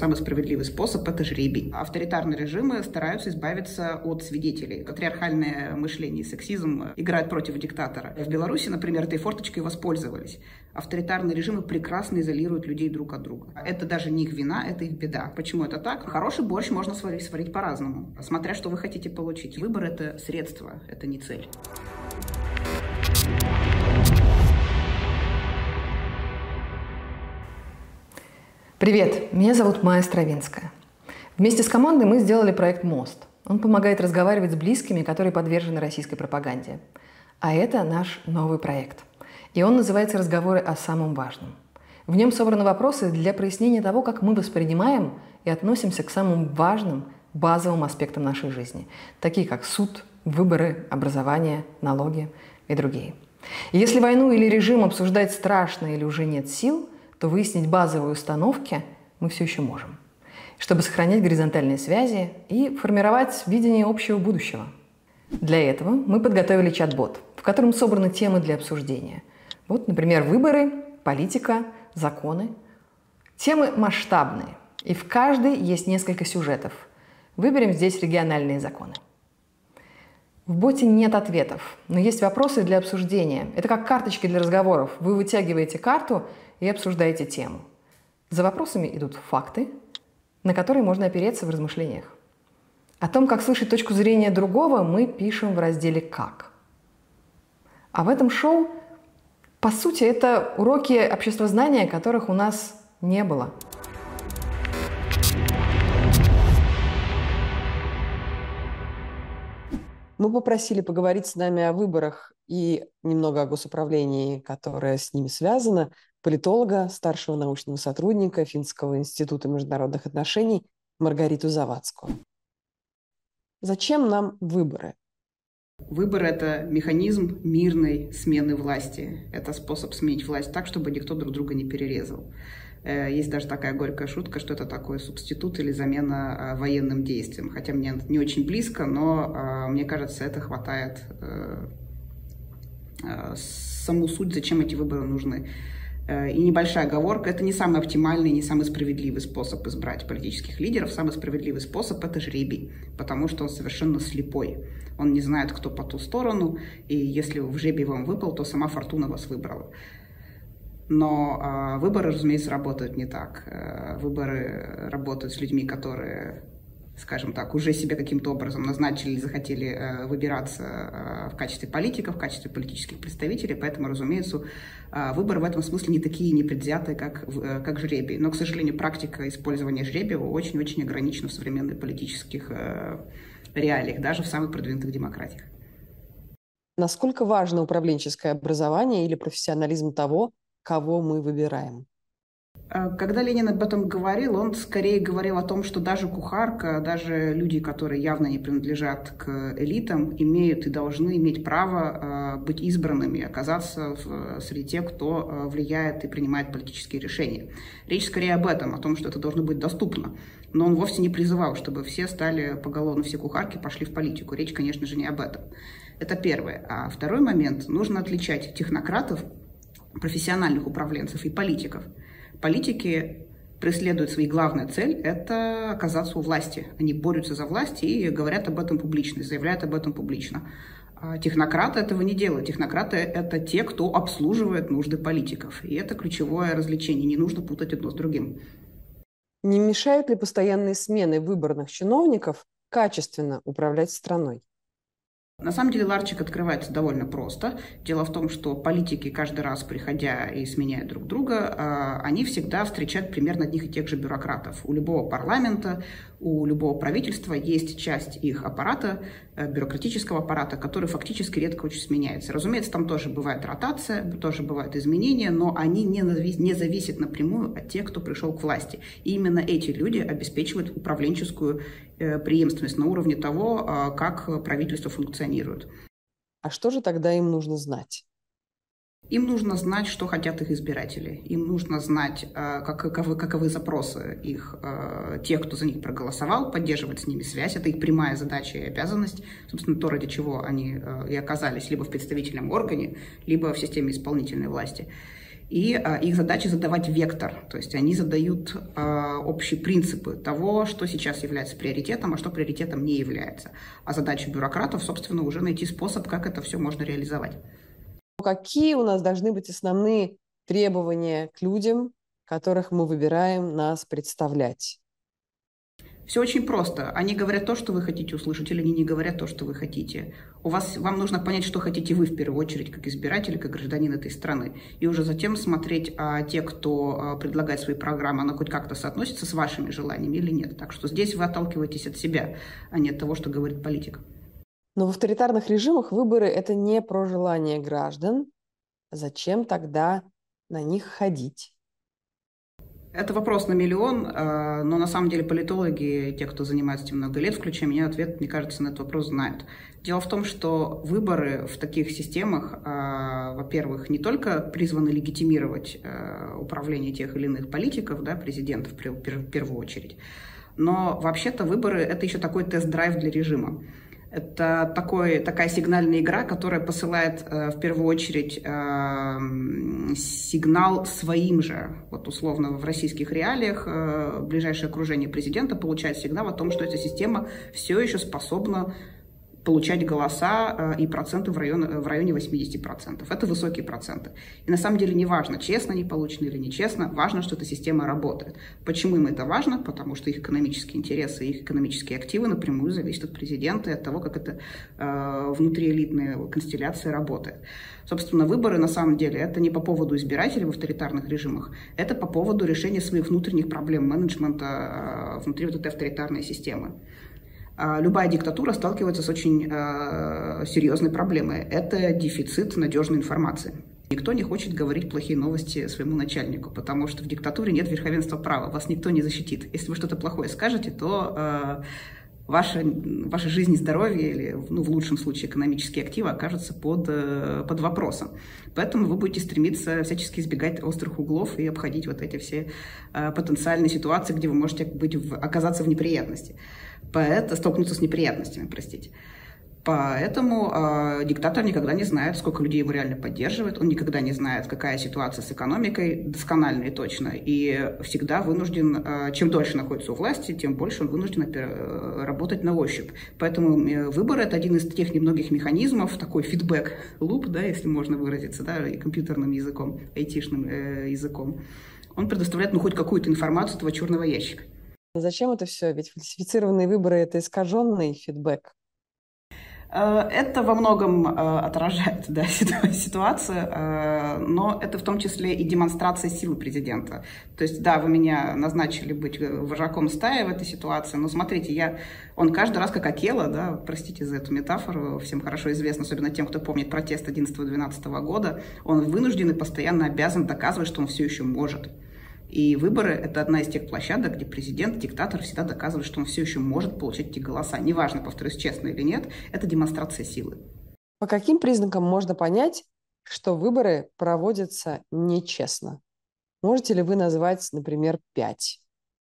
самый справедливый способ – это жребий. Авторитарные режимы стараются избавиться от свидетелей. Патриархальное мышление и сексизм играют против диктатора. В Беларуси, например, этой форточкой воспользовались. Авторитарные режимы прекрасно изолируют людей друг от друга. Это даже не их вина, это их беда. Почему это так? Хороший борщ можно сварить по-разному, смотря что вы хотите получить. Выбор – это средство, это не цель. Привет, меня зовут Майя Стравинская. Вместе с командой мы сделали проект «Мост». Он помогает разговаривать с близкими, которые подвержены российской пропаганде. А это наш новый проект. И он называется «Разговоры о самом важном». В нем собраны вопросы для прояснения того, как мы воспринимаем и относимся к самым важным, базовым аспектам нашей жизни, такие как суд, выборы, образование, налоги и другие. И если войну или режим обсуждать страшно или уже нет сил, то выяснить базовые установки мы все еще можем, чтобы сохранять горизонтальные связи и формировать видение общего будущего. Для этого мы подготовили чат-бот, в котором собраны темы для обсуждения. Вот, например, выборы, политика, законы. Темы масштабные, и в каждой есть несколько сюжетов. Выберем здесь региональные законы. В боте нет ответов, но есть вопросы для обсуждения. Это как карточки для разговоров. Вы вытягиваете карту и обсуждаете тему. За вопросами идут факты, на которые можно опереться в размышлениях. О том, как слышать точку зрения другого, мы пишем в разделе «Как». А в этом шоу, по сути, это уроки обществознания, которых у нас не было. Мы попросили поговорить с нами о выборах и немного о госуправлении, которое с ними связано, политолога, старшего научного сотрудника Финского института международных отношений Маргариту Завадскую. Зачем нам выборы? Выборы – это механизм мирной смены власти. Это способ сменить власть так, чтобы никто друг друга не перерезал. Есть даже такая горькая шутка, что это такой субститут или замена военным действиям. Хотя мне не очень близко, но мне кажется, это хватает саму суть, зачем эти выборы нужны. И небольшая оговорка – это не самый оптимальный, не самый справедливый способ избрать политических лидеров. Самый справедливый способ – это жребий, потому что он совершенно слепой. Он не знает, кто по ту сторону, и если в жребий вам выпал, то сама фортуна вас выбрала. Но выборы, разумеется, работают не так. Выборы работают с людьми, которые, скажем так, уже себе каким-то образом назначили или захотели выбираться в качестве политиков, в качестве политических представителей. Поэтому, разумеется, выборы в этом смысле не такие непредвзятые, как жребий. Но, к сожалению, практика использования жребия очень-очень ограничена в современных политических реалиях, даже в самых продвинутых демократиях. Насколько важно управленческое образование или профессионализм того, кого мы выбираем? Когда Ленин об этом говорил, он скорее говорил о том, что даже кухарка, даже люди, которые явно не принадлежат к элитам, имеют и должны иметь право быть избранными, оказаться среди тех, кто влияет и принимает политические решения. Речь скорее об этом, о том, что это должно быть доступно. Но он вовсе не призывал, чтобы все стали поголовно, все кухарки пошли в политику. Речь, конечно же, не об этом. Это первое. А второй момент. Нужно отличать технократов, профессиональных управленцев и политиков. Политики преследуют свою главную цель – это оказаться у власти. Они борются за власть и говорят об этом публично, заявляют об этом публично. А технократы этого не делают. Технократы – это те, кто обслуживает нужды политиков. И это ключевое различие. Не нужно путать одно с другим. Не мешают ли постоянные смены выборных чиновников качественно управлять страной? На самом деле ларчик открывается довольно просто. Дело в том, что политики, каждый раз приходя и сменяя друг друга, они всегда встречают примерно одних и тех же бюрократов. У любого парламента, у любого правительства есть часть их аппарата, бюрократического аппарата, который фактически редко очень сменяется. Разумеется, там тоже бывает ротация, тоже бывают изменения, но они не зависят напрямую от тех, кто пришел к власти. И именно эти люди обеспечивают управленческую преемственность на уровне того, как правительство функционирует. А что же тогда им нужно знать? Им нужно знать, что хотят их избиратели. Им нужно знать, каковы запросы их, тех, кто за них проголосовал, поддерживать с ними связь. Это их прямая задача и обязанность. Собственно, то, ради чего они и оказались либо в представительном органе, либо в системе исполнительной власти. И их задача задавать вектор, то есть они задают общие принципы того, что сейчас является приоритетом, а что приоритетом не является. А задача бюрократов, собственно, уже найти способ, как это все можно реализовать. Какие у нас должны быть основные требования к людям, которых мы выбираем нас представлять? Все очень просто. Они говорят то, что вы хотите услышать, или они не говорят то, что вы хотите. Вам нужно понять, что хотите вы в первую очередь, как избиратель, как гражданин этой страны. И уже затем смотреть, те, кто предлагает свои программы, она хоть как-то соотносится с вашими желаниями или нет. Так что здесь вы отталкиваетесь от себя, а не от того, что говорит политик. Но в авторитарных режимах выборы – это не про желание граждан. Зачем тогда на них ходить? Это вопрос на миллион, но на самом деле политологи, те, кто занимается этим много лет, включая меня, ответ, мне кажется, на этот вопрос знают. Дело в том, что выборы в таких системах, во-первых, не только призваны легитимировать управление тех или иных политиков, да, президентов в первую очередь, но вообще-то выборы – это еще такой тест-драйв для режима. Это такая сигнальная игра, которая посылает в первую очередь сигнал своим же. Вот условно в российских реалиях ближайшее окружение президента получает сигнал о том, что эта система все еще способна получать голоса и проценты в районе 80%. Это высокие проценты. И на самом деле не важно, честно они получены или нечестно, важно, что эта система работает. Почему им это важно? Потому что их экономические интересы, их экономические активы напрямую зависят от президента и от того, как эта внутриэлитная констелляция работает. Собственно, выборы на самом деле это не по поводу избирателей в авторитарных режимах, это по поводу решения своих внутренних проблем менеджмента внутри вот этой авторитарной системы. Любая диктатура сталкивается с очень серьезной проблемой. Это дефицит надежной информации. Никто не хочет говорить плохие новости своему начальнику, потому что в диктатуре нет верховенства права, вас никто не защитит. Если вы что-то плохое скажете, то ваша жизнь и здоровье, или в лучшем случае экономические активы, окажутся под вопросом. Поэтому вы будете стремиться всячески избегать острых углов и обходить вот эти все потенциальные ситуации, где вы можете оказаться в неприятности. Столкнуться с неприятностями, простите. Поэтому диктатор никогда не знает, сколько людей его реально поддерживает, он никогда не знает, какая ситуация с экономикой, досконально и точно, и всегда вынужден, чем дольше находится у власти, тем больше он вынужден работать на ощупь. Поэтому выборы – это один из тех немногих механизмов, такой фидбэк-луп, да, если можно выразиться, да, и компьютерным языком, айтишным языком. Он предоставляет хоть какую-то информацию этого черного ящика. Зачем это все? Ведь фальсифицированные выборы – это искаженный фидбэк. Это во многом отражает, да, ситуацию, но это в том числе и демонстрация силы президента. То есть, да, вы меня назначили быть вожаком стаи в этой ситуации, но смотрите, он каждый раз как Акела, да, простите за эту метафору, всем хорошо известно, особенно тем, кто помнит протест 11-12 года, он вынужден и постоянно обязан доказывать, что он все еще может. И выборы – это одна из тех площадок, где президент, диктатор всегда доказывает, что он все еще может получать эти голоса. Неважно, повторюсь, честно или нет, это демонстрация силы. По каким признакам можно понять, что выборы проводятся нечестно? Можете ли вы назвать, например, 5?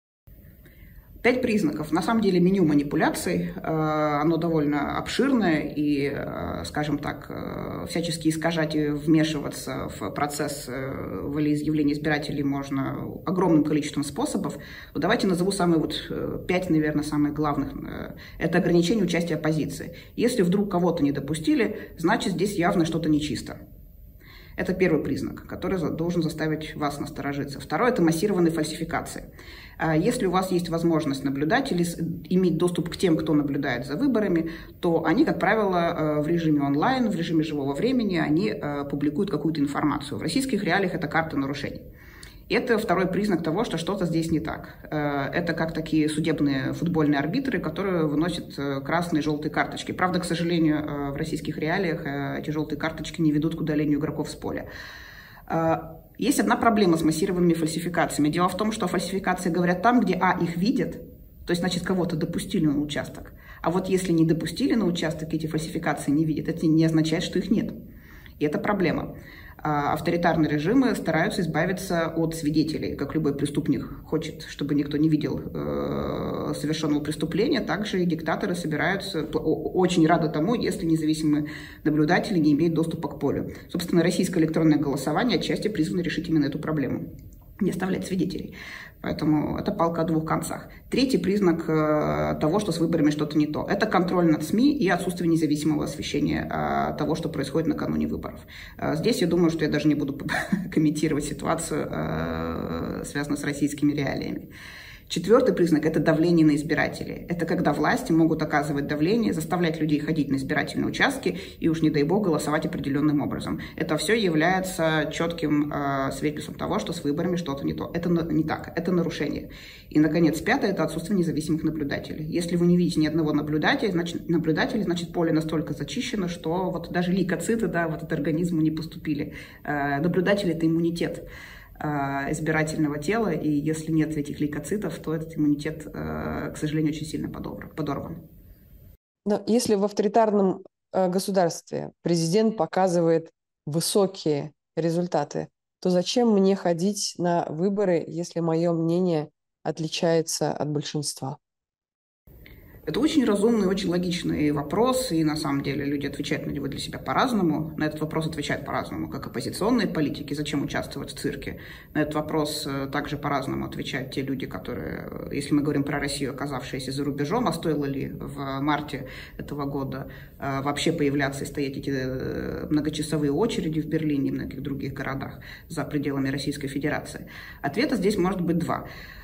5 признаков. На самом деле меню манипуляций, оно довольно обширное, и, скажем так, всячески искажать и вмешиваться в процесс волеизъявления избирателей можно огромным количеством способов. Давайте назову самые 5, наверное, самых главных. Это ограничение участия оппозиции. Если вдруг кого-то не допустили, значит, здесь явно что-то нечисто. Это первый признак, который должен заставить вас насторожиться. Второй – это массированные фальсификации. Если у вас есть возможность наблюдать или иметь доступ к тем, кто наблюдает за выборами, то они, как правило, в режиме онлайн, в режиме живого времени, они публикуют какую-то информацию. В российских реалиях это карта нарушений. Это второй признак того, что что-то здесь не так. Это как такие судебные футбольные арбитры, которые выносят красные и желтые карточки. Правда, к сожалению, в российских реалиях эти желтые карточки не ведут к удалению игроков с поля. Есть одна проблема с массированными фальсификациями. Дело в том, что фальсификации говорят там, где их видят, то есть, значит, кого-то допустили на участок. А вот если не допустили на участок, эти фальсификации не видят, это не означает, что их нет. И это проблема. Авторитарные режимы стараются избавиться от свидетелей. Как любой преступник хочет, чтобы никто не видел совершенного преступления, также и диктаторы собираются, очень рады тому, если независимые наблюдатели не имеют доступа к полю. Собственно, российское электронное голосование отчасти призвано решить именно эту проблему. Не оставлять свидетелей. Поэтому это палка о двух концах. Третий признак того, что с выборами что-то не то. Это контроль над СМИ и отсутствие независимого освещения того, что происходит накануне выборов. Здесь я думаю, что я даже не буду комментировать ситуацию, связанную с российскими реалиями. Четвертый признак – это давление на избирателей. Это когда власти могут оказывать давление, заставлять людей ходить на избирательные участки и уж, не дай бог, голосовать определенным образом. Это все является четким свидетельством того, что с выборами что-то не то. Это не так, это нарушение. И, наконец, пятое – это отсутствие независимых наблюдателей. Если вы не видите ни одного наблюдателя, значит поле настолько зачищено, что вот даже лейкоциты в этот организм не поступили. Наблюдатель – это иммунитет избирательного тела, и если нет этих лейкоцитов, то этот иммунитет, к сожалению, очень сильно подорван. Но если в авторитарном государстве президент показывает высокие результаты, то зачем мне ходить на выборы, если мое мнение отличается от большинства? Это очень разумный, очень логичный вопрос, и на самом деле люди отвечают на него для себя по-разному. На этот вопрос отвечают по-разному, как оппозиционные политики, зачем участвовать в цирке. На этот вопрос также по-разному отвечают те люди, которые, если мы говорим про Россию, оказавшиеся за рубежом, а стоило ли в марте этого года вообще появляться и стоять эти многочасовые очереди в Берлине и многих других городах за пределами Российской Федерации. Ответа здесь может быть два.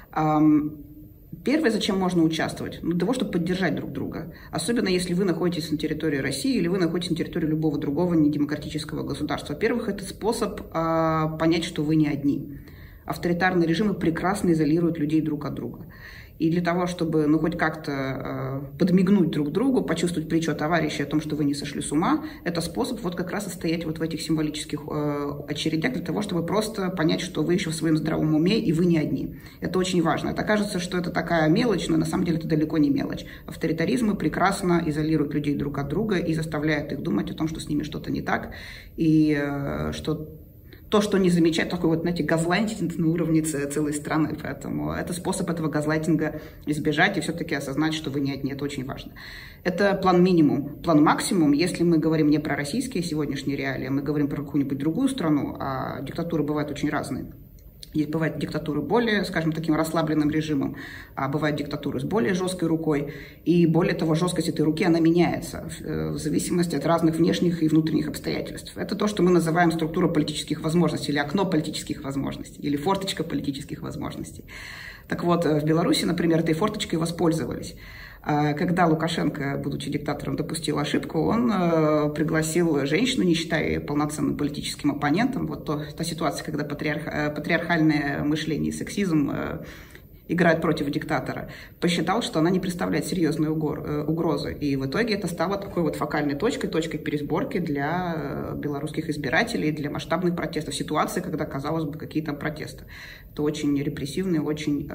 Первое, зачем можно участвовать? Для того, чтобы поддержать друг друга. Особенно, если вы находитесь на территории России или вы находитесь на территории любого другого недемократического государства. Во-первых, это способ понять, что вы не одни. Авторитарные режимы прекрасно изолируют людей друг от друга. И для того, чтобы хоть как-то подмигнуть друг другу, почувствовать плечо товарища о том, что вы не сошли с ума, это способ как раз и стоять в этих символических очередях для того, чтобы просто понять, что вы еще в своем здравом уме и вы не одни. Это очень важно. Это кажется, что это такая мелочь, но на самом деле это далеко не мелочь. Авторитаризмы прекрасно изолируют людей друг от друга и заставляют их думать о том, что с ними что-то не так, и что то, что не замечают, такой газлайтинг на уровне целой страны. Поэтому это способ этого газлайтинга избежать и все-таки осознать, что вы не одни. Это очень важно. Это план минимум. План максимум, если мы говорим не про российские сегодняшние реалии, мы говорим про какую-нибудь другую страну, а диктатуры бывают очень разные. Бывают диктатуры более, скажем, таким расслабленным режимом, а бывают диктатуры с более жесткой рукой. И более того, жесткость этой руки, она меняется в зависимости от разных внешних и внутренних обстоятельств. Это то, что мы называем структура политических возможностей, или окно политических возможностей, или форточка политических возможностей. Так вот, в Беларуси, например, этой форточкой воспользовались. Когда Лукашенко, будучи диктатором, допустил ошибку, он пригласил женщину, не считая ее полноценным политическим оппонентом. Та ситуация, когда патриархальное мышление и сексизм играют против диктатора, посчитал, что она не представляет серьезной угрозы. И в итоге это стало такой фокальной точкой пересборки для белорусских избирателей, для масштабных протестов. Ситуации, когда, казалось бы, какие там протесты. Это очень репрессивный, очень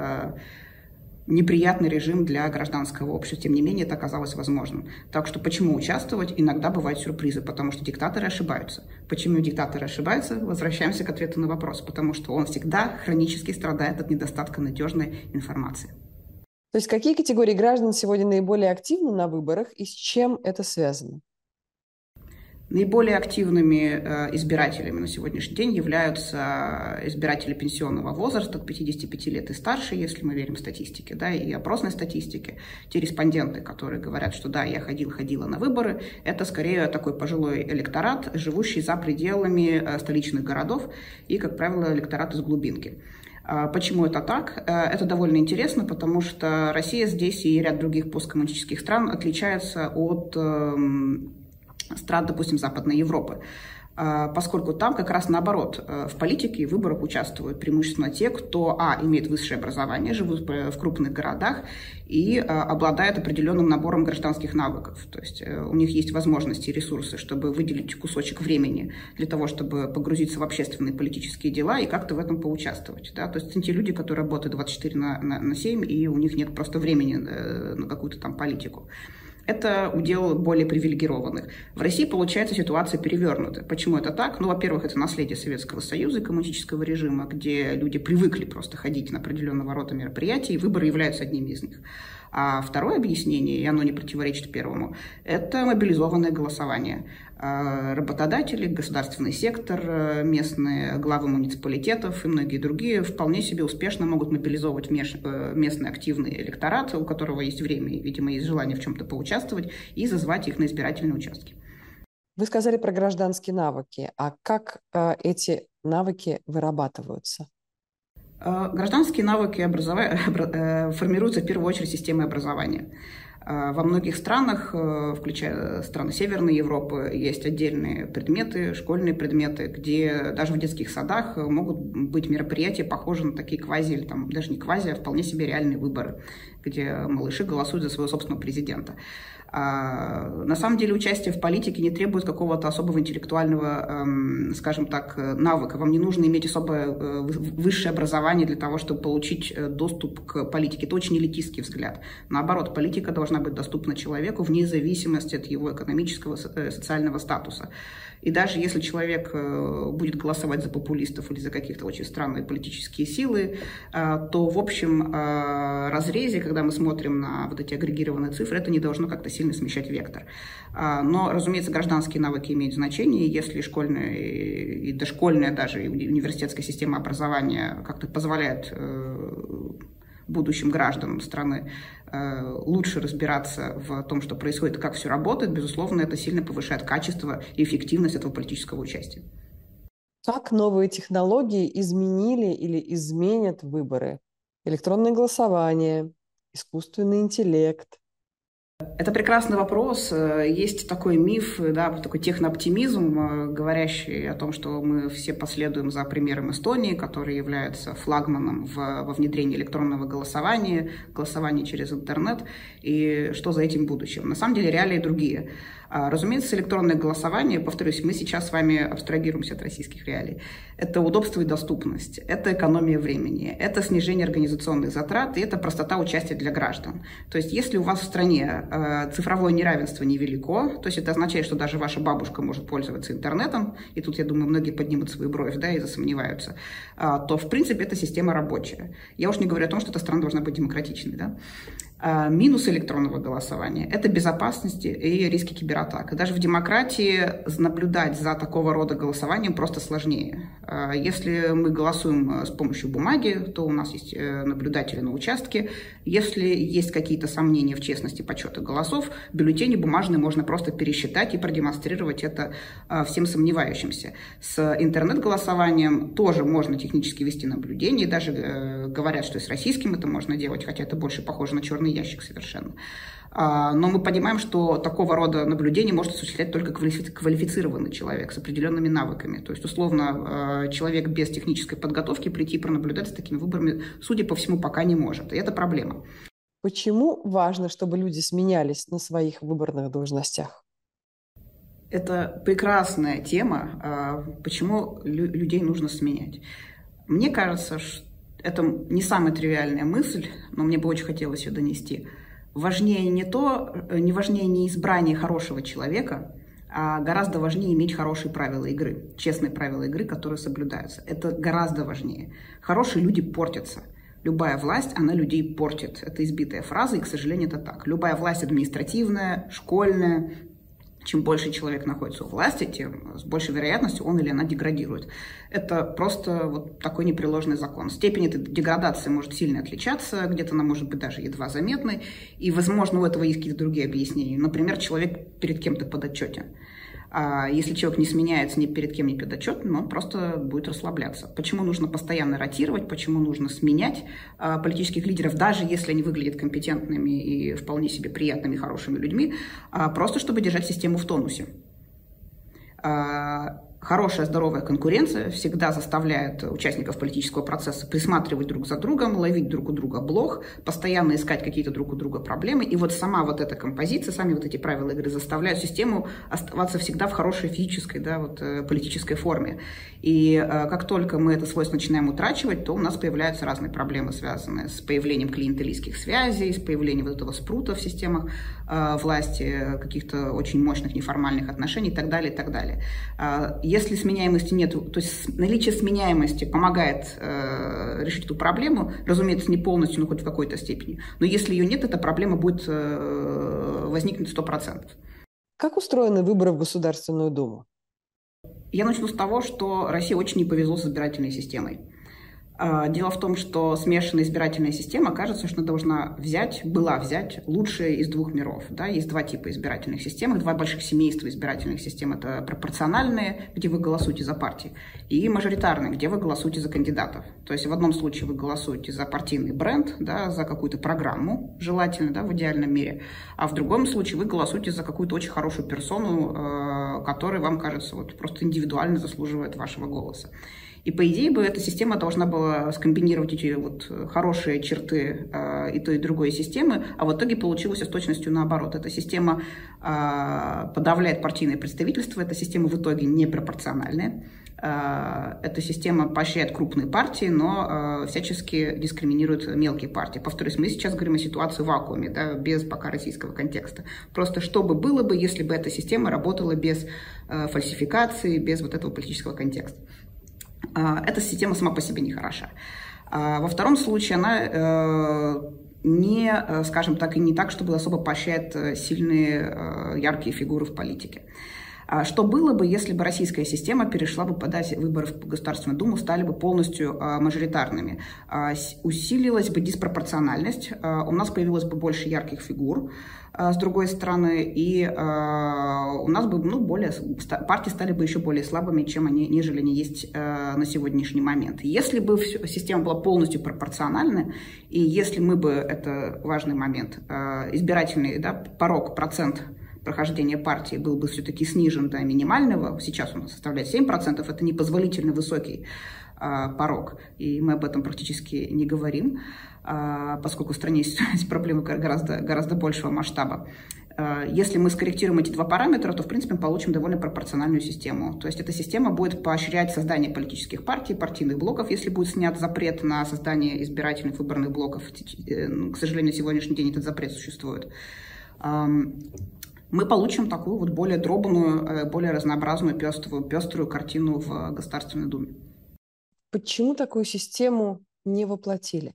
неприятный режим для гражданского общества. Тем не менее, это оказалось возможным. Так что почему участвовать? Иногда бывают сюрпризы, потому что диктаторы ошибаются. Почему диктаторы ошибаются? Возвращаемся к ответу на вопрос. Потому что он всегда хронически страдает от недостатка надежной информации. То есть какие категории граждан сегодня наиболее активны на выборах и с чем это связано? Наиболее активными избирателями на сегодняшний день являются избиратели пенсионного возраста от 55 лет и старше, если мы верим статистике, и опросной статистике. Те респонденты, которые говорят, что да, я ходила на выборы, это скорее такой пожилой электорат, живущий за пределами столичных городов и, как правило, электорат из глубинки. Почему это так? Это довольно интересно, потому что Россия здесь и ряд других посткоммунистических стран отличаются от стран, допустим, Западной Европы, поскольку там как раз наоборот, в политике и выборах участвуют преимущественно те, кто, имеет высшее образование, живут в крупных городах и обладают определенным набором гражданских навыков. То есть у них есть возможности и ресурсы, чтобы выделить кусочек времени для того, чтобы погрузиться в общественные политические дела и как-то в этом поучаствовать. То есть это те люди, которые работают 24/7, и у них нет просто времени на какую-то там политику. Это удел более привилегированных. В России, получается, ситуация перевернута. Почему это так? Ну, во-первых, это наследие Советского Союза и коммунистического режима, где люди привыкли просто ходить на определенного рода мероприятия, и выборы являются одними из них. А второе объяснение, и оно не противоречит первому, это мобилизованное голосование. Работодатели, государственный сектор, местные главы муниципалитетов и многие другие вполне себе успешно могут мобилизовывать местный активный электорат, у которого есть время и, видимо, есть желание в чем-то поучаствовать, и зазвать их на избирательные участки. Вы сказали про гражданские навыки. А как эти навыки вырабатываются? Гражданские навыки формируются в первую очередь системой образования. Во многих странах, включая страны Северной Европы, есть отдельные предметы, школьные предметы, где даже в детских садах могут быть мероприятия, похожие на такие квази, или там даже не квази, а вполне себе реальные выборы, где малыши голосуют за своего собственного президента. На самом деле участие в политике не требует какого-то особого интеллектуального, скажем так, навыка. Вам не нужно иметь особое высшее образование для того, чтобы получить доступ к политике. Это очень элитистский взгляд. Наоборот, политика должна быть доступна человеку вне зависимости от его экономического, социального статуса. И даже если человек будет голосовать за популистов или за каких-то очень странные политические силы, то в общем разрезе, когда мы смотрим на вот эти агрегированные цифры, это не должно как-то сильно смещать вектор. Но, разумеется, гражданские навыки имеют значение. Если школьная и дошкольная, даже и университетская система образования как-то позволяет будущим гражданам страны лучше разбираться в том, что происходит и как все работает, безусловно, это сильно повышает качество и эффективность этого политического участия. Как новые технологии изменили или изменят выборы? Электронное голосование, искусственный интеллект. Это прекрасный вопрос. Есть такой миф, да, такой технооптимизм, говорящий о том, что мы все последуем за примером Эстонии, который является флагманом во внедрении электронного голосования через интернет, и что за этим будущим. На самом деле реалии другие. Разумеется, электронное голосование, повторюсь, мы сейчас с вами абстрагируемся от российских реалий. Это удобство и доступность, это экономия времени, это снижение организационных затрат, и это простота участия для граждан. То есть если у вас в стране цифровое неравенство невелико, то есть это означает, что даже ваша бабушка может пользоваться интернетом, и тут, я думаю, многие поднимут свою бровь, да, и засомневаются, то, в принципе, эта система рабочая. Я уж не говорю о том, что эта страна должна быть демократичной, да. Минус электронного голосования – это безопасность и риски кибератак. И даже в демократии наблюдать за такого рода голосованием просто сложнее. Если мы голосуем с помощью бумаги, то у нас есть наблюдатели на участке. Если есть какие-то сомнения в честности подсчета голосов, бюллетени бумажные можно просто пересчитать и продемонстрировать это всем сомневающимся. С интернет-голосованием тоже можно технически вести наблюдение. Даже говорят, что и с российским это можно делать, хотя это больше похоже на черный ящик совершенно. Но мы понимаем, что такого рода наблюдение может осуществлять только квалифицированный человек с определенными навыками. То есть, условно, человек без технической подготовки прийти и пронаблюдать за такими выборами, судя по всему, пока не может. И это проблема. Почему важно, чтобы люди сменялись на своих выборных должностях? Это прекрасная тема. Почему людей нужно сменять? Мне кажется, что это не самая тривиальная мысль, но мне бы очень хотелось ее донести. Важнее не важнее не избрание хорошего человека, а гораздо важнее иметь хорошие правила игры, честные правила игры, которые соблюдаются. Это гораздо важнее. Хорошие люди портятся. Любая власть, она людей портит. Это избитая фраза, и, к сожалению, это так. Любая власть административная, школьная. Чем больше человек находится у власти, тем с большей вероятностью он или она деградирует. Это просто вот такой непреложный закон. Степень этой деградации может сильно отличаться, где-то она может быть даже едва заметной, и, возможно, у этого есть какие-то другие объяснения. Например, человек перед кем-то подотчетен. А если человек не сменяется ни перед кем, ни подотчетен, он просто будет расслабляться. Почему нужно постоянно ротировать, почему нужно сменять политических лидеров, даже если они выглядят компетентными и вполне себе приятными, хорошими людьми, просто чтобы держать систему в тонусе. Хорошая здоровая конкуренция всегда заставляет участников политического процесса присматривать друг за другом, ловить друг у друга блох, постоянно искать какие-то друг у друга проблемы. И вот сама вот эта композиция, сами вот эти правила игры заставляют систему оставаться всегда в хорошей физической, политической форме. И как только мы это свойство начинаем утрачивать, то у нас появляются разные проблемы, связанные с появлением клиентелистских связей, с появлением вот этого спрута в системах власти, каких-то очень мощных неформальных отношений и так далее, и так далее. Если сменяемости нет, то есть наличие сменяемости помогает решить эту проблему, разумеется, не полностью, но хоть в какой-то степени. Но если ее нет, эта проблема будет возникнуть 100%. Как устроены выборы в Государственную Думу? Я начну с того, что России очень не повезло с избирательной системой. Дело в том, что смешанная избирательная система, кажется, что она была взять лучшее из двух миров. Да? Есть два типа избирательных систем, два больших семейства избирательных систем. Это пропорциональные, где вы голосуете за партии, и мажоритарные, где вы голосуете за кандидатов. То есть в одном случае вы голосуете за партийный бренд, да, за какую-то программу, желательно, да, в идеальном мире, а в другом случае вы голосуете за какую-то очень хорошую персону, которая вам кажется просто индивидуально заслуживает вашего голоса. И, по идее, эта система должна была скомбинировать эти хорошие черты и той, и другой системы, а в итоге получилось с точностью наоборот. Эта система подавляет партийное представительство, эта система в итоге непропорциональная. Эта система поощряет крупные партии, но всячески дискриминирует мелкие партии. Повторюсь, мы сейчас говорим о ситуации в вакууме, да, без пока российского контекста. Просто что бы было бы, если бы эта система работала без фальсификации, без вот этого политического контекста. Эта система сама по себе не хороша. Во втором случае она не, скажем так, и не так, чтобы особо поощряет сильные, яркие фигуры в политике. Что было бы, если бы российская система перешла бы подать выборы в Государственную Думу, стали бы полностью мажоритарными? Усилилась бы диспропорциональность, у нас появилось бы больше ярких фигур, с другой стороны, и у нас бы партии стали бы еще более слабыми, нежели они есть на сегодняшний момент. Если бы система была полностью пропорциональна, и если мы бы, это важный момент, избирательный, да, порог, процент прохождения партии был бы все-таки снижен до минимального, сейчас он составляет 7%, это непозволительно высокий порог, и мы об этом практически не говорим, поскольку в стране есть проблемы гораздо большего масштаба. Если мы скорректируем эти два параметра, то, в принципе, мы получим довольно пропорциональную систему. То есть эта система будет поощрять создание политических партий, партийных блоков, если будет снят запрет на создание избирательных выборных блоков. К сожалению, на сегодняшний день этот запрет существует. Мы получим такую более дробную, более разнообразную, пеструю картину в Государственной Думе. Почему такую систему не воплотили?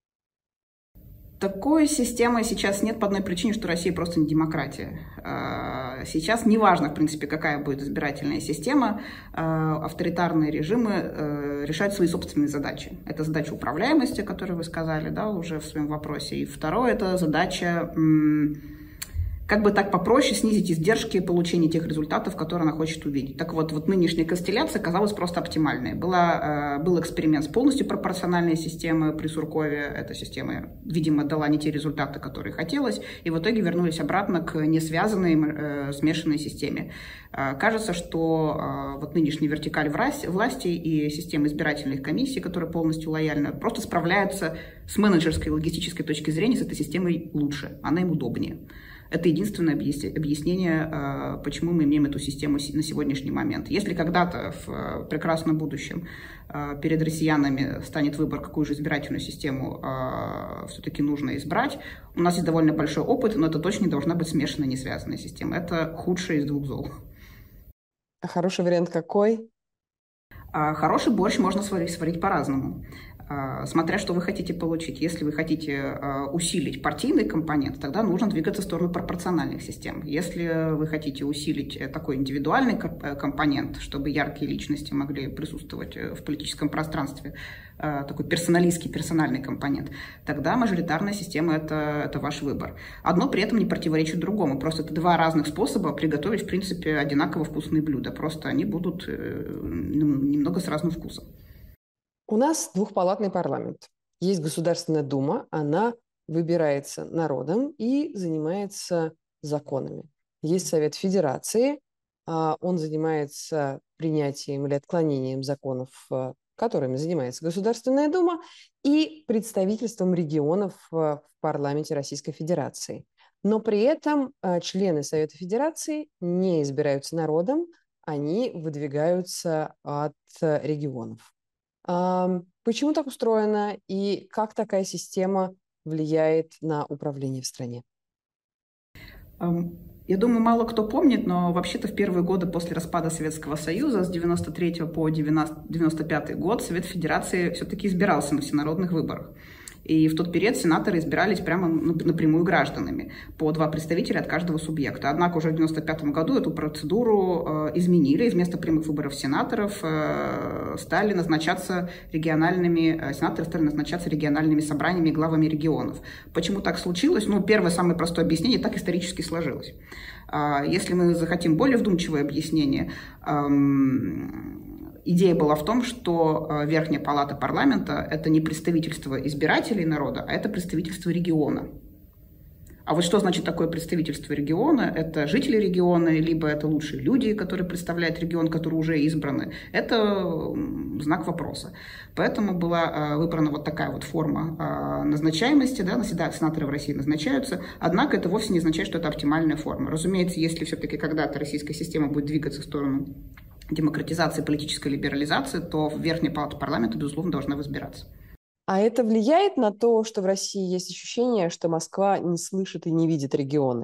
Такой системы сейчас нет по одной причине, что Россия просто не демократия. Сейчас неважно, в принципе, какая будет избирательная система, авторитарные режимы решают свои собственные задачи. Это задача управляемости, о которой вы сказали, да, уже в своем вопросе. И второе, это задача, как бы так попроще, снизить издержки получения тех результатов, которые она хочет увидеть. Так вот нынешняя констелляция казалась просто оптимальной. Был эксперимент с полностью пропорциональной системой при Суркове. Эта система, видимо, дала не те результаты, которые хотелось, и в итоге вернулись обратно к несвязанной смешанной системе. Кажется, что нынешняя вертикаль власти и система избирательных комиссий, которые полностью лояльны, просто справляются с менеджерской и логистической точки зрения с этой системой лучше, она им удобнее. Это единственное объяснение, почему мы имеем эту систему на сегодняшний момент. Если когда-то в прекрасном будущем перед россиянами станет выбор, какую же избирательную систему все-таки нужно избрать, у нас есть довольно большой опыт, но это точно не должна быть смешанная, не связанная система. Это худшее из двух зол. А хороший вариант какой? Хороший борщ можно сварить по-разному. Смотря что вы хотите получить. Если вы хотите усилить партийный компонент, тогда нужно двигаться в сторону пропорциональных систем. Если вы хотите усилить такой индивидуальный компонент, чтобы яркие личности могли присутствовать в политическом пространстве, такой персональный компонент, тогда мажоритарная система – это ваш выбор. Одно при этом не противоречит другому. Просто это два разных способа приготовить, в принципе, одинаково вкусные блюда. Просто они будут немного с разным вкусом. У нас двухпалатный парламент. Есть Государственная Дума, она выбирается народом и занимается законами. Есть Совет Федерации, он занимается принятием или отклонением законов, которыми занимается Государственная Дума, и представительством регионов в парламенте Российской Федерации. Но при этом члены Совета Федерации не избираются народом, они выдвигаются от регионов. Почему так устроено и как такая система влияет на управление в стране? Я думаю, мало кто помнит, но вообще-то в первые годы после распада Советского Союза, с 93 по 95 год, Совет Федерации все-таки избирался на всенародных выборах. И в тот период сенаторы избирались прямо напрямую гражданами, по 2 представителя от каждого субъекта. Однако уже в 1995 году эту процедуру изменили, и вместо прямых выборов сенаторов сенаторы стали назначаться региональными собраниями и главами регионов. Почему так случилось? Первое, самое простое объяснение, так исторически сложилось. Если мы захотим более вдумчивое объяснение, идея была в том, что Верхняя палата парламента – это не представительство избирателей народа, а это представительство региона. А вот что значит такое представительство региона? Это жители региона, либо это лучшие люди, которые представляют регион, которые уже избраны. Это знак вопроса. Поэтому была выбрана вот такая вот форма назначаемости. Да, сенаторы в России назначаются. Однако это вовсе не означает, что это оптимальная форма. Разумеется, если все-таки когда-то российская система будет двигаться в сторону демократизации, политической либерализации, то Верхняя палата парламента, безусловно, должна избираться. А это влияет на то, что в России есть ощущение, что Москва не слышит и не видит регионы?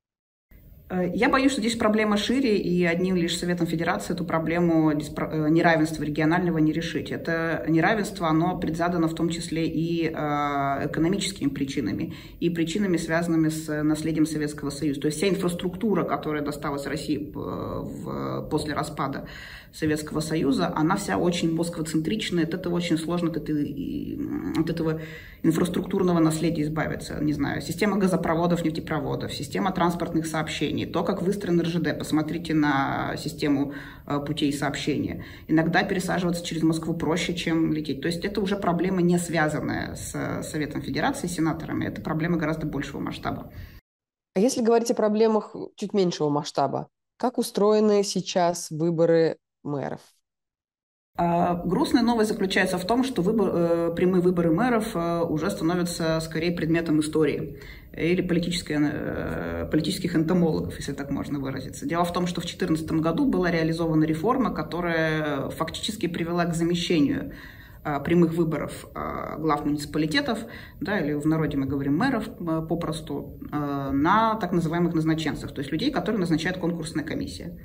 Я боюсь, что здесь проблема шире, и одним лишь Советом Федерации эту проблему неравенства регионального не решить. Это неравенство, оно предзадано в том числе и экономическими причинами, и причинами, связанными с наследием Советского Союза. То есть вся инфраструктура, которая досталась России после распада Советского Союза, она вся очень москвоцентричная, от этого очень сложно от этого инфраструктурного наследия избавиться. Не знаю, система газопроводов, нефтепроводов, система транспортных сообщений, то, как выстроен РЖД, посмотрите на систему путей сообщения. Иногда пересаживаться через Москву проще, чем лететь. То есть это уже проблема, не связанная с Советом Федерации, сенаторами, это проблема гораздо большего масштаба. А если говорить о проблемах чуть меньшего масштаба, как устроены сейчас выборы мэров? Грустная новость заключается в том, что прямые выборы мэров уже становятся скорее предметом истории или политических энтомологов, если так можно выразиться. Дело в том, что в 2014 году была реализована реформа, которая фактически привела к замещению прямых выборов глав муниципалитетов, да, или в народе мы говорим мэров попросту, на так называемых назначенцев, то есть людей, которые назначает конкурсная комиссия.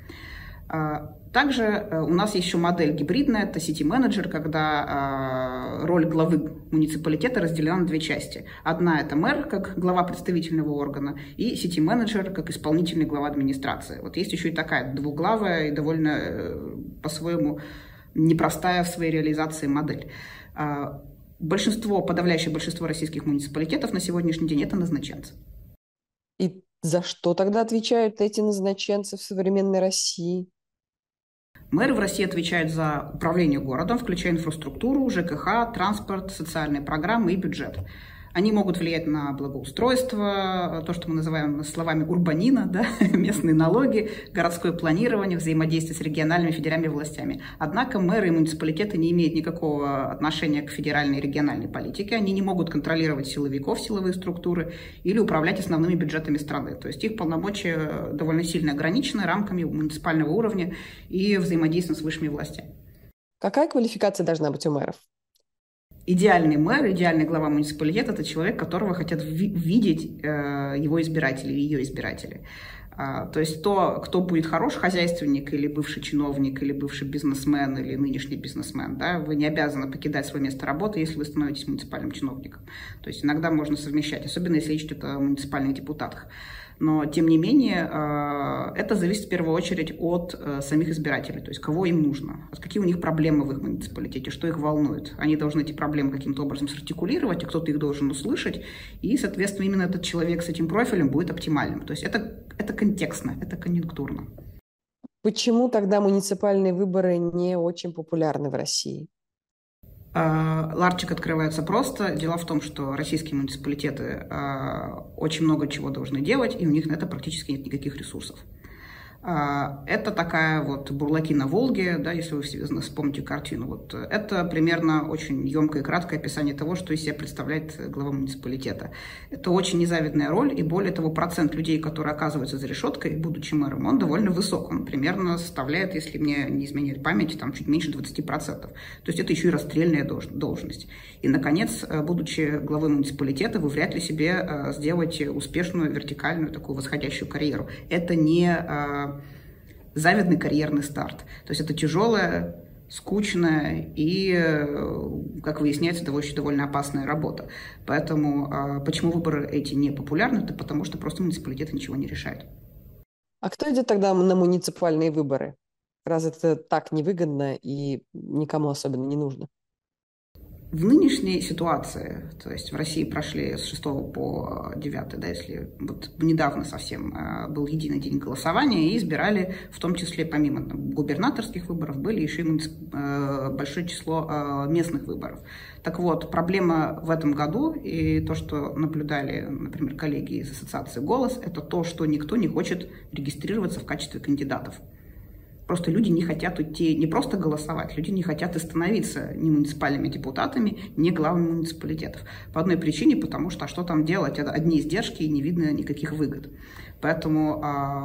Также у нас есть еще модель гибридная, это сити-менеджер, когда роль главы муниципалитета разделена на 2 части. Одна – это мэр, как глава представительного органа, и сити-менеджер, как исполнительный глава администрации. Вот есть еще и такая двуглавая и довольно по-своему непростая в своей реализации модель. Подавляющее большинство российских муниципалитетов на сегодняшний день – это назначенцы. И за что тогда отвечают эти назначенцы в современной России? Мэры в России отвечают за управление городом, включая инфраструктуру, ЖКХ, транспорт, социальные программы и бюджет. Они могут влиять на благоустройство, то, что мы называем словами урбанина, да, местные налоги, городское планирование, взаимодействие с региональными и федеральными властями. Однако мэры и муниципалитеты не имеют никакого отношения к федеральной и региональной политике. Они не могут контролировать силовиков, силовые структуры или управлять основными бюджетами страны. То есть их полномочия довольно сильно ограничены рамками муниципального уровня и взаимодействием с высшими властями. Какая квалификация должна быть у мэров? Идеальный мэр, идеальный глава муниципалитета – это человек, которого хотят видеть его избиратели, ее избиратели. То есть кто будет хороший хозяйственник или бывший чиновник, или бывший бизнесмен, или нынешний бизнесмен, да, вы не обязаны покидать свое место работы, если вы становитесь муниципальным чиновником. То есть иногда можно совмещать, особенно если речь идет о муниципальных депутатах. Но, тем не менее, это зависит в первую очередь от самих избирателей, то есть кого им нужно, какие у них проблемы в их муниципалитете, что их волнует. Они должны эти проблемы каким-то образом сартикулировать, а кто-то их должен услышать, и, соответственно, именно этот человек с этим профилем будет оптимальным. То есть это контекстно, это конъюнктурно. Почему тогда муниципальные выборы не очень популярны в России? Ларчик открывается просто. Дело в том, что российские муниципалитеты очень много чего должны делать, и у них на это практически нет никаких ресурсов. Это такая вот бурлаки на Волге, да, если вы вспомните картину. Вот это примерно очень емкое и краткое описание того, что из себя представляет глава муниципалитета. Это очень незавидная роль, и более того, процент людей, которые оказываются за решеткой, будучи мэром, он довольно высок. Он примерно составляет, если мне не изменяет память, там чуть меньше 20%. То есть это еще и расстрельная должность. И, наконец, будучи главой муниципалитета, вы вряд ли себе сделаете успешную вертикальную такую восходящую карьеру. Это не завидный карьерный старт. То есть это тяжелая, скучная и, как выясняется, довольно опасная работа. Поэтому почему выборы эти не популярны? Это потому, что просто муниципалитеты ничего не решают. А кто идет тогда на муниципальные выборы? Раз это так невыгодно и никому особенно не нужно. В нынешней ситуации, то есть в России прошли с 6 по 9, да, если вот недавно совсем был единый день голосования, и избирали, в том числе помимо губернаторских выборов, были еще и большое число местных выборов. Так вот, проблема в этом году, и то, что наблюдали, например, коллеги из ассоциации «Голос», это то, что никто не хочет регистрироваться в качестве кандидатов. Просто люди не хотят идти не просто голосовать, люди не хотят и становиться ни муниципальными депутатами, ни главами муниципалитетов. По одной причине, потому что что там делать? Это одни издержки и не видно никаких выгод. Поэтому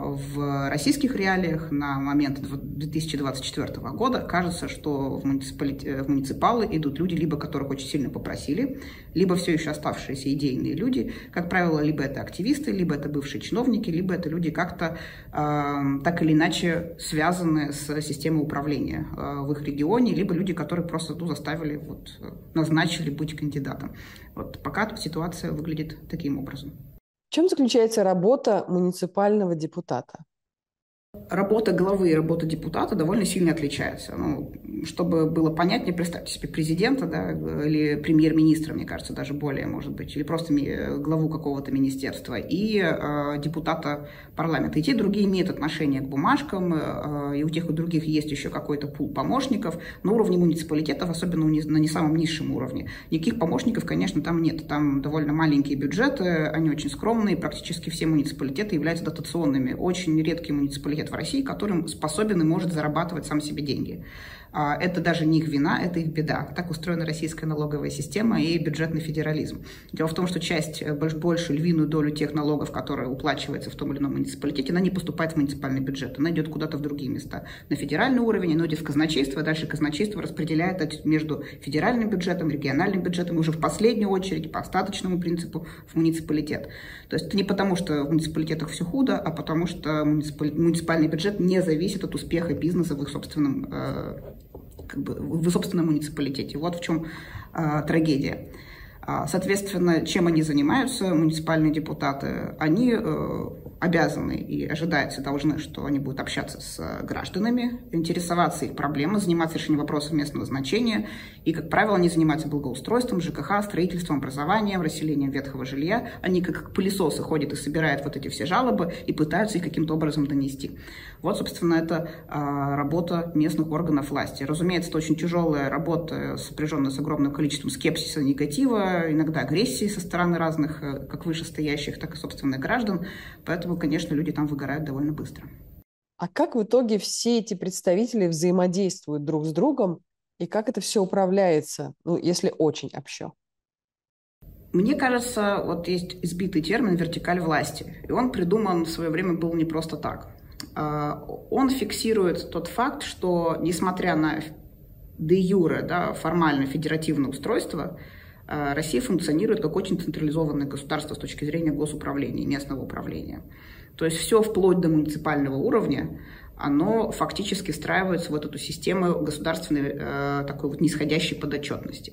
в российских реалиях на момент 2024 года кажется, что в муниципалы идут люди, либо которых очень сильно попросили, либо все еще оставшиеся идейные люди. Как правило, либо это активисты, либо это бывшие чиновники, либо это люди как-то так или иначе связаны с системой управления в их регионе, либо люди, которые просто заставили, назначили быть кандидатом. Вот пока ситуация выглядит таким образом. В чем заключается работа муниципального депутата? Работа главы и работа депутата довольно сильно отличаются. Чтобы было понятнее, представьте себе президента, да, или премьер-министра, мне кажется, даже более, может быть, или просто главу какого-то министерства, и депутата парламента. И те, и другие имеют отношение к бумажкам, и у тех, и других есть еще какой-то пул помощников. На уровне муниципалитетов, особенно на не самом низшем уровне, никаких помощников, конечно, там нет. Там довольно маленькие бюджеты, они очень скромные, практически все муниципалитеты являются дотационными. Очень редкий муниципалитет в России, который способен и может зарабатывать сам себе деньги. Это даже не их вина, это их беда. Так устроена российская налоговая система и бюджетный федерализм. Дело в том, что большую львиную долю тех налогов, которые уплачиваются в том или ином муниципалитете, она не поступает в муниципальный бюджет, она идет куда-то в другие места. На федеральный уровень, она идет в казначейство, а дальше казначейство распределяет это между федеральным бюджетом, региональным бюджетом, и уже в последнюю очередь по остаточному принципу в муниципалитет. То есть это не потому, что в муниципалитетах все худо, а потому что муниципальный бюджет не зависит от успеха бизнеса в их собственном в собственном муниципалитете. Вот в чем трагедия. Соответственно, чем они занимаются, муниципальные депутаты? Они обязаны и ожидаются, должны, что они будут общаться с гражданами, интересоваться их проблемами, заниматься решением вопросов местного значения. И, как правило, они занимаются благоустройством, ЖКХ, строительством, образованием, расселением ветхого жилья. Они как пылесосы ходят и собирают вот эти все жалобы и пытаются их каким-то образом донести. Вот, собственно, это работа местных органов власти. Разумеется, это очень тяжелая работа, сопряженная с огромным количеством скепсиса, негатива, иногда агрессии со стороны разных, как вышестоящих, так и собственных граждан. Поэтому, конечно, люди там выгорают довольно быстро. А как в итоге все эти представители взаимодействуют друг с другом, и как это все управляется, если очень общо? Мне кажется, вот есть избитый термин «вертикаль власти», и он придуман в свое время был не просто так. Он фиксирует тот факт, что, несмотря на де юре, да, формальное федеративное устройство, Россия функционирует как очень централизованное государство с точки зрения госуправления, местного управления. То есть все вплоть до муниципального уровня, оно фактически встраивается в эту систему государственной такой вот нисходящей подотчетности.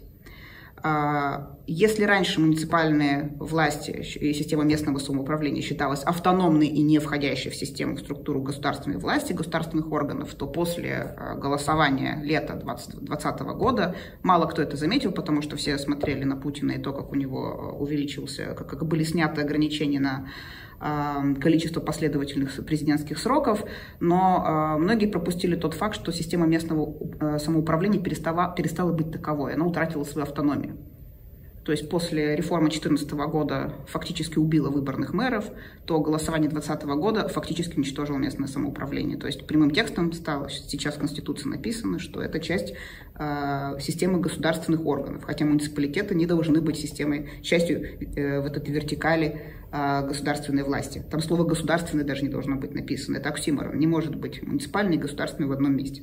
Если раньше муниципальные власти и система местного самоуправления считалась автономной и не входящей в систему, в структуру государственной власти, государственных органов, то после голосования лета 2020 года мало кто это заметил, потому что все смотрели на Путина и то, как у него увеличился, как были сняты ограничения на количество последовательных президентских сроков, но многие пропустили тот факт, что система местного самоуправления перестала быть таковой, она утратила свою автономию. то есть после реформы 2014 года фактически убило выборных мэров, то голосование 2020 года фактически уничтожило местное самоуправление. То есть прямым текстом стало сейчас в Конституции написано, что это часть системы государственных органов, хотя муниципалитеты не должны быть частью вот этой вертикали государственной власти. Там слово «государственный» даже не должно быть написано. Это оксиморон. Не может быть муниципальный и государственный в одном месте.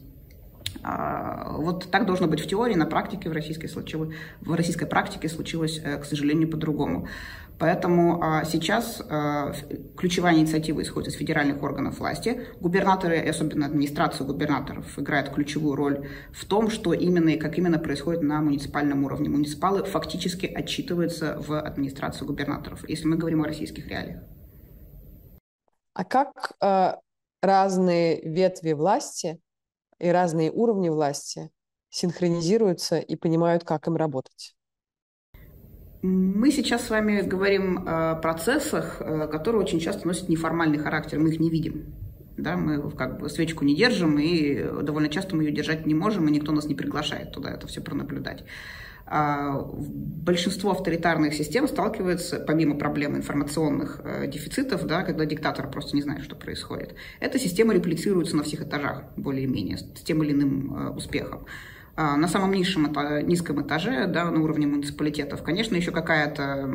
Вот так должно быть в теории, на практике в российской практике случилось, к сожалению, по-другому. Поэтому сейчас ключевая инициатива исходит из федеральных органов власти. Губернаторы, и особенно администрация губернаторов, играет ключевую роль в том, что именно и как именно происходит на муниципальном уровне. Муниципалы фактически отчитываются в администрацию губернаторов, если мы говорим о российских реалиях. А как разные ветви власти и разные уровни власти синхронизируются и понимают, как им работать? Мы сейчас с вами говорим о процессах, которые очень часто носят неформальный характер, мы их не видим. Да, мы как бы свечку не держим, и довольно часто мы ее держать не можем, и никто нас не приглашает туда это все пронаблюдать. Большинство авторитарных систем сталкивается, помимо проблем информационных дефицитов, да, когда диктатор просто не знает, что происходит. Эта система реплицируется на всех этажах, более-менее, с тем или иным успехом. На самом низком этаже, да, на уровне муниципалитетов, конечно, еще какая-то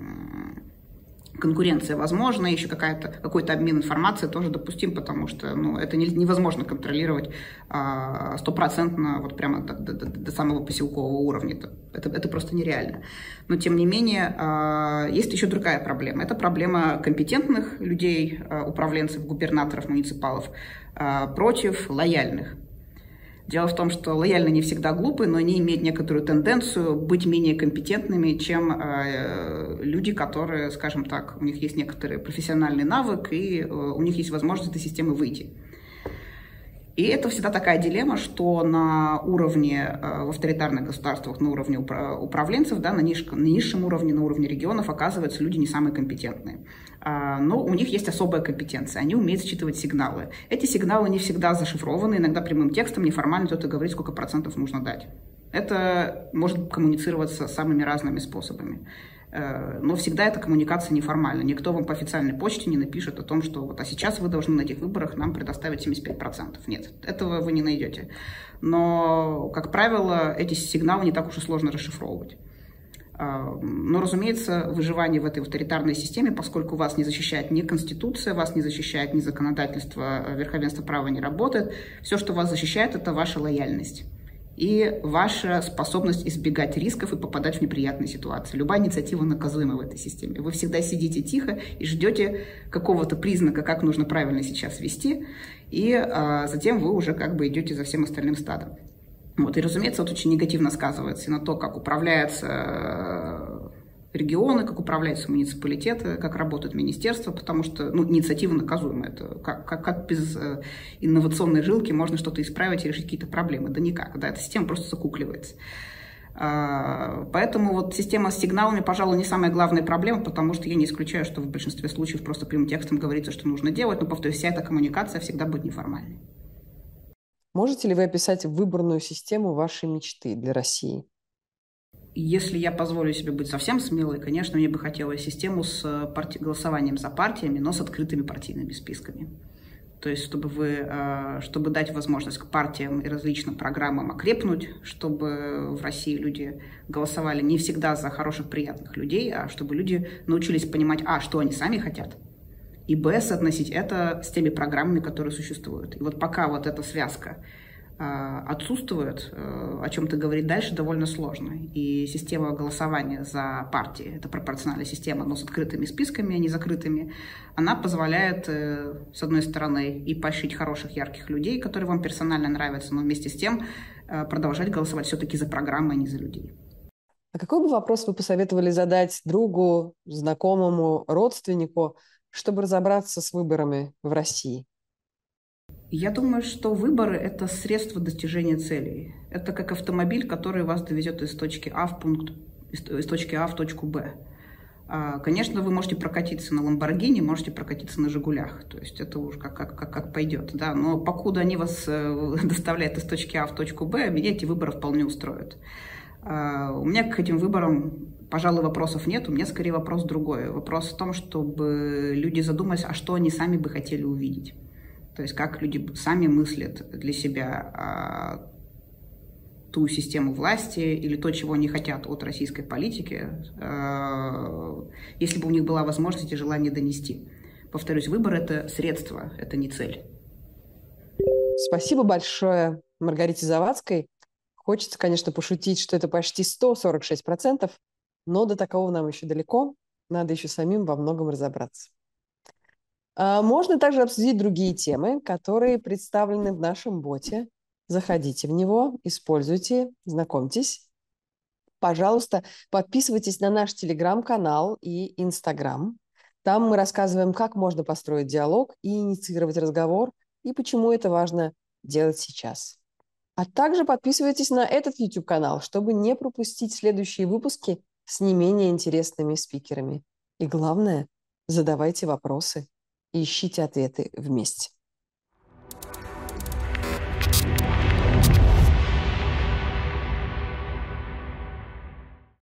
конкуренция возможна, еще какой-то обмен информацией тоже допустим, потому что это невозможно контролировать стопроцентно вот прямо до самого поселкового уровня. Это просто нереально. Но, тем не менее, есть еще другая проблема. Это проблема компетентных людей, управленцев, губернаторов, муниципалов против лояльных. Дело в том, что лояльны не всегда глупы, но они имеют некоторую тенденцию быть менее компетентными, чем люди, которые, скажем так, у них есть некоторый профессиональный навык, и у них есть возможность из этой системы выйти. И это всегда такая дилемма, что на уровне, в авторитарных государствах, на уровне управленцев, да, на низшем уровне, на уровне регионов оказываются люди не самые компетентные. Но у них есть особая компетенция, они умеют считывать сигналы. Эти сигналы не всегда зашифрованы, иногда прямым текстом, неформально кто-то говорит, сколько процентов нужно дать. Это может коммуницироваться самыми разными способами. Но всегда эта коммуникация неформальна. Никто вам по официальной почте не напишет о том, что вот, а сейчас вы должны на этих выборах нам предоставить 75%. Нет, этого вы не найдете. Но, как правило, эти сигналы не так уж и сложно расшифровывать. Но, разумеется, выживание в этой авторитарной системе, поскольку вас не защищает ни Конституция, вас не защищает ни законодательство, верховенство права не работает, все, что вас защищает, это ваша лояльность и ваша способность избегать рисков и попадать в неприятные ситуации. Любая инициатива наказуема в этой системе. Вы всегда сидите тихо и ждете какого-то признака, как нужно правильно сейчас вести, и затем вы уже как бы идете за всем остальным стадом. Вот, и, разумеется, это очень негативно сказывается и на то, как управляются регионы, как управляются муниципалитеты, как работают министерства, потому что инициатива наказуема. Это как без инновационной жилки можно что-то исправить и решить какие-то проблемы? Да никак. Да, эта система просто закукливается. Поэтому вот система с сигналами, пожалуй, не самая главная проблема, потому что я не исключаю, что в большинстве случаев просто прямым текстом говорится, что нужно делать, но, повторюсь, вся эта коммуникация всегда будет неформальной. Можете ли вы описать выборную систему вашей мечты для России? Если я позволю себе быть совсем смелой, конечно, мне бы хотелось систему с голосованием за партиями, но с открытыми партийными списками. То есть, чтобы дать возможность к партиям и различным программам окрепнуть, чтобы в России люди голосовали не всегда за хороших, приятных людей, а чтобы люди научились понимать, что они сами хотят, и соотносить это с теми программами, которые существуют. И вот пока вот эта связка отсутствует, о чем-то говорить дальше довольно сложно. И система голосования за партии, это пропорциональная система, но с открытыми списками, а не закрытыми, она позволяет, с одной стороны, и поощрить хороших, ярких людей, которые вам персонально нравятся, но вместе с тем продолжать голосовать все-таки за программы, а не за людей. А какой бы вопрос вы посоветовали задать другу, знакомому, родственнику, чтобы разобраться с выборами в России? Я думаю, что выборы – это средство достижения целей. Это как автомобиль, который вас довезет из точки А в точку Б. Конечно, вы можете прокатиться на Ламборгини, можете прокатиться на Жигулях. То есть это уж как пойдет. Да? Но покуда они вас доставляют из точки А в точку Б, меня эти выборы вполне устроят. У меня к этим выборам пожалуй, вопросов нет. У меня скорее вопрос другой. Вопрос в том, чтобы люди задумались, а что они сами бы хотели увидеть. То есть как люди сами мыслят для себя ту систему власти или то, чего они хотят от российской политики, если бы у них была возможность и желание донести. Повторюсь, выбор – это средство, это не цель. Спасибо большое Маргарите Завадской. Хочется, конечно, пошутить, что это почти 146%, но до такого нам еще далеко. Надо еще самим во многом разобраться. Можно также обсудить другие темы, которые представлены в нашем боте. Заходите в него, используйте, знакомьтесь. Пожалуйста, подписывайтесь на наш телеграм-канал и инстаграм. Там мы рассказываем, как можно построить диалог и инициировать разговор, и почему это важно делать сейчас. А также подписывайтесь на этот YouTube-канал, чтобы не пропустить следующие выпуски с не менее интересными спикерами. И главное, задавайте вопросы и ищите ответы вместе.